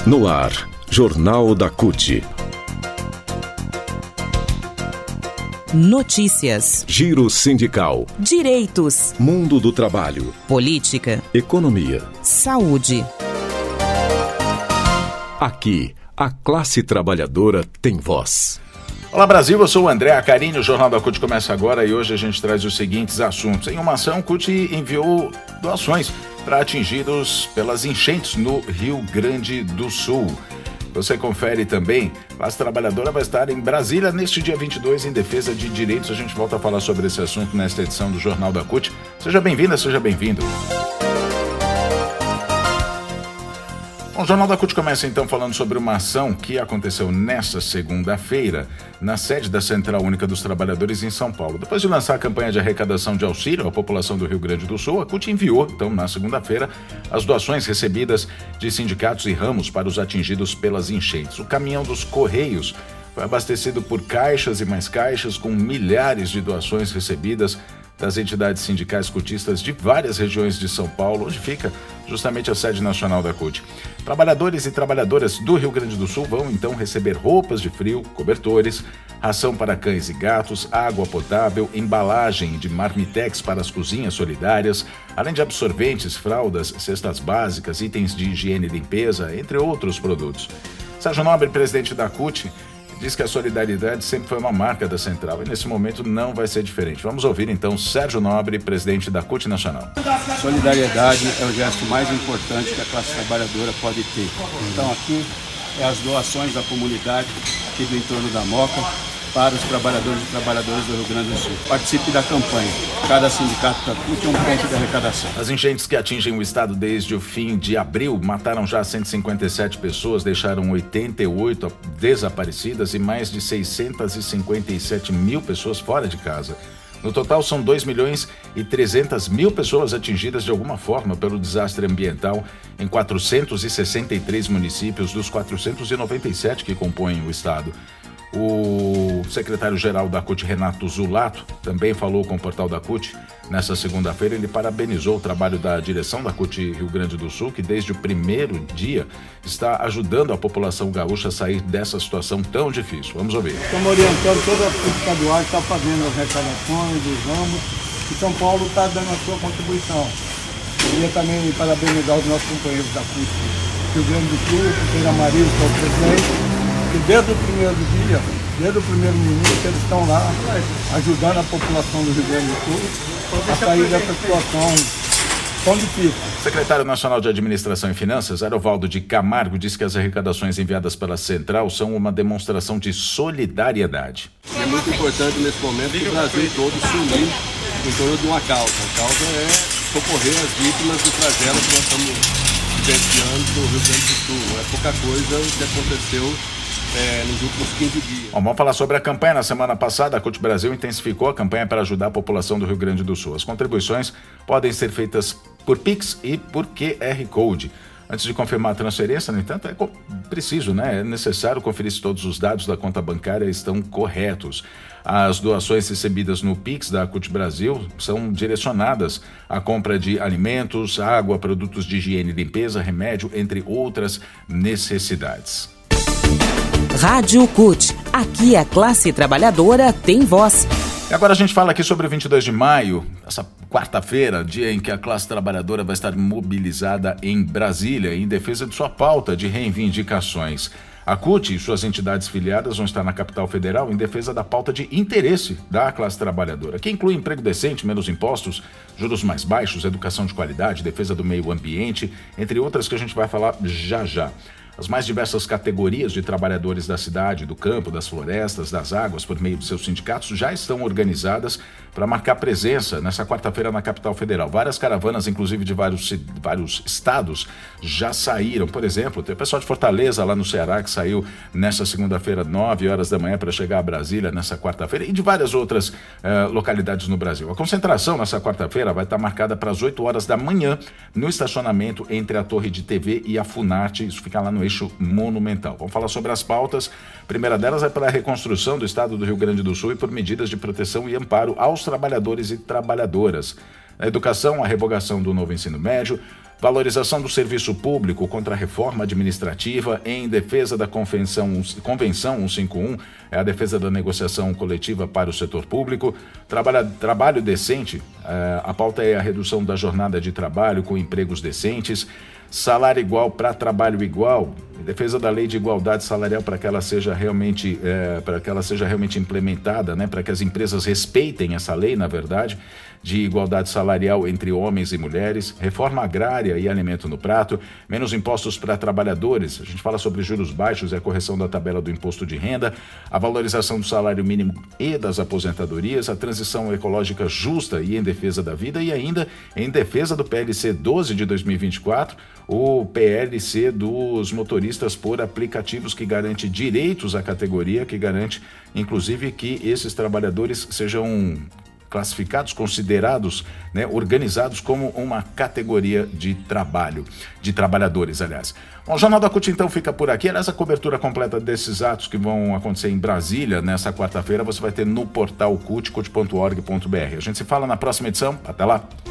No ar, Jornal da CUT. Notícias, Giro sindical, direitos, mundo do trabalho, política, economia, saúde. Aqui, a classe trabalhadora tem voz. Olá Brasil, eu sou o André Acarini, o Jornal da CUT começa agora e hoje a gente traz os seguintes assuntos. Em uma ação, CUT enviou doações para atingidos pelas enchentes no Rio Grande do Sul. Você confere também, a classe trabalhadora vai estar em Brasília neste dia 22 em defesa de direitos. A gente volta a falar sobre esse assunto nesta edição do Jornal da CUT. Seja bem-vinda, seja bem-vindo. Bom, o Jornal da CUT começa então falando sobre uma ação que aconteceu nesta segunda-feira na sede da Central Única dos Trabalhadores em São Paulo. Depois de lançar a campanha de arrecadação de auxílio à população do Rio Grande do Sul, a CUT enviou, então, na segunda-feira, as doações recebidas de sindicatos e ramos para os atingidos pelas enchentes. O caminhão dos Correios foi abastecido por caixas e mais caixas com milhares de doações recebidas das entidades sindicais cutistas de várias regiões de São Paulo, onde fica justamente a sede nacional da CUT. Trabalhadores e trabalhadoras do Rio Grande do Sul vão então receber roupas de frio, cobertores, ração para cães e gatos, água potável, embalagem de marmitex para as cozinhas solidárias, além de absorventes, fraldas, cestas básicas, itens de higiene e limpeza, entre outros produtos. Sérgio Nobre, presidente da CUT, diz que a solidariedade sempre foi uma marca da Central e nesse momento não vai ser diferente. Vamos ouvir então Sérgio Nobre, presidente da CUT Nacional. Solidariedade é o gesto mais importante que a classe trabalhadora pode ter. Então aqui é as doações da comunidade aqui do entorno da Moca para os trabalhadores e trabalhadoras do Rio Grande do Sul. Participe da campanha. Cada sindicato da CUT é um ponto de arrecadação. As enchentes que atingem o estado desde o fim de abril mataram já 157 pessoas, deixaram 88 desaparecidas e mais de 657 mil pessoas fora de casa. No total, são 2.300.000 pessoas atingidas de alguma forma pelo desastre ambiental em 463 municípios dos 497 que compõem o estado. O secretário-geral da CUT, Renato Zulato, também falou com o portal da CUT. Nessa segunda-feira, ele parabenizou o trabalho da direção da CUT Rio Grande do Sul, que desde o primeiro dia está ajudando a população gaúcha a sair dessa situação tão difícil. Vamos ouvir. Estamos orientando toda a CUT estadual que está fazendo as arrecadações, os ramos, e São Paulo está dando a sua contribuição. Queria também parabenizar os nossos companheiros da CUT Rio Grande do Sul, o companheiro Amarildo, que é o presidente, e desde o primeiro dia, desde o primeiro minuto, eles estão lá ajudando a população do Rio Grande do Sul a sair dessa situação tão difícil. O secretário nacional de Administração e Finanças, Arovaldo de Camargo, disse que as arrecadações enviadas pela Central são uma demonstração de solidariedade. É muito importante nesse momento que o Brasil todo se unir em torno de uma causa. A causa é socorrer as vítimas do flagelo que nós estamos vivenciando no Rio Grande do Sul. Não é pouca coisa o que aconteceu nos últimos 15 dias. Bom, vamos falar sobre a campanha. Na semana passada, a CUT Brasil intensificou a campanha para ajudar a população do Rio Grande do Sul. As contribuições podem ser feitas por Pix e por QR Code. Antes de confirmar a transferência, no entanto, é preciso, né? É necessário conferir se todos os dados da conta bancária estão corretos. As doações recebidas no Pix da CUT Brasil são direcionadas à compra de alimentos, água, produtos de higiene e limpeza, remédio, entre outras necessidades. Rádio CUT. Aqui a classe trabalhadora tem voz. E agora a gente fala aqui sobre o 22 de maio, essa quarta-feira, dia em que a classe trabalhadora vai estar mobilizada em Brasília em defesa de sua pauta de reivindicações. A CUT e suas entidades filiadas vão estar na capital federal em defesa da pauta de interesse da classe trabalhadora, que inclui emprego decente, menos impostos, juros mais baixos, educação de qualidade, defesa do meio ambiente, entre outras que a gente vai falar já já. As mais diversas categorias de trabalhadores da cidade, do campo, das florestas, das águas, por meio de seus sindicatos, já estão organizadas para marcar presença nessa quarta-feira na capital federal. Várias caravanas, inclusive de vários estados, já saíram. Por exemplo, tem o pessoal de Fortaleza, lá no Ceará, que saiu nessa segunda-feira, 9 horas da manhã, para chegar a Brasília nessa quarta-feira, e de várias outras localidades no Brasil. A concentração nessa quarta-feira vai estar marcada para as 8 horas da manhã, no estacionamento entre a Torre de TV e a Funarte. Isso fica lá no eixo monumental. Vamos falar sobre as pautas. A primeira delas é pela reconstrução do estado do Rio Grande do Sul e por medidas de proteção e amparo aos trabalhadores e trabalhadoras. A educação, a revogação do novo ensino médio, Valorização do serviço público contra a reforma administrativa em defesa da Convenção 151, é a defesa da negociação coletiva para o setor público. Trabalho decente, a pauta é a redução da jornada de trabalho com empregos decentes. Salário igual para trabalho igual, defesa da lei de igualdade salarial para que ela seja realmente, implementada, né? Para que as empresas respeitem essa lei, na verdade, de igualdade salarial entre homens e mulheres, reforma agrária e alimento no prato, menos impostos para trabalhadores, a gente fala sobre juros baixos e a correção da tabela do imposto de renda, a valorização do salário mínimo e das aposentadorias, a transição ecológica justa e em defesa da vida e ainda em defesa do PLC 12 de 2024, o PLC dos motoristas por aplicativos que garante direitos à categoria, que garante, inclusive, que esses trabalhadores sejam classificados, considerados, né, organizados como uma categoria de trabalho, de trabalhadores, aliás. Bom, o Jornal da CUT então fica por aqui. Aliás, a cobertura completa desses atos que vão acontecer em Brasília nessa quarta-feira você vai ter no portal CUT.org.br. A gente se fala na próxima edição. Até lá!